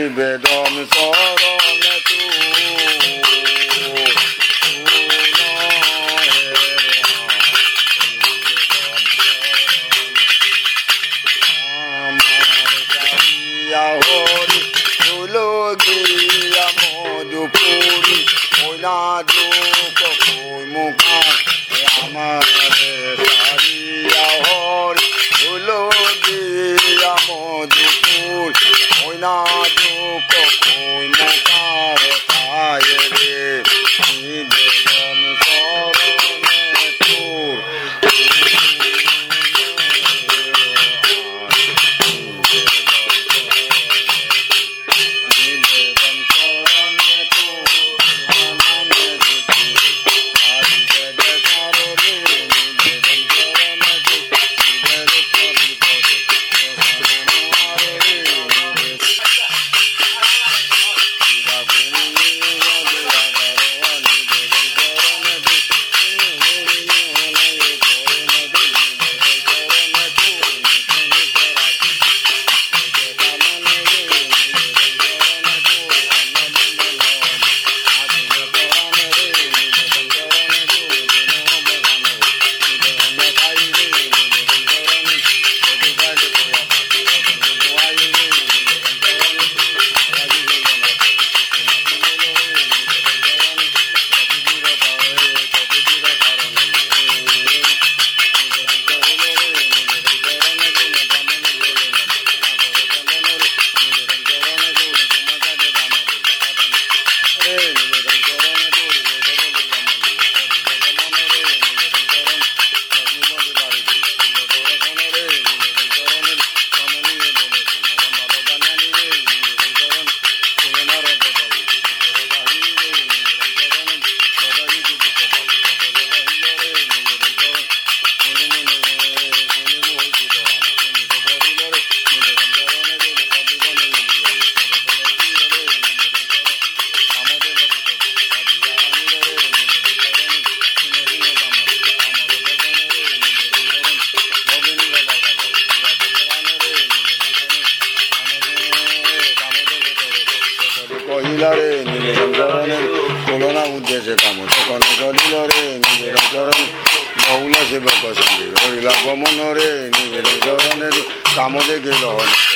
নিবেদন চরণে হরি তুলো গিয়া মধুপুরি ওইনা দুঃখ কই মুখা আমার সারিয়া হরি তুলো গিয়া মধুপুর ওইনা দুঃখ কই মুখার খায় রে নিবেদন চরণে তোর কহিলারে নিবেদন চরণে তুলনা উদ্দেশ্যে কাম তখন চলিল রে নিবেদন চরণ বহুল সেবক সঙ্গে হরিলা গমন রে নিবেদন চরণের কাম দেখে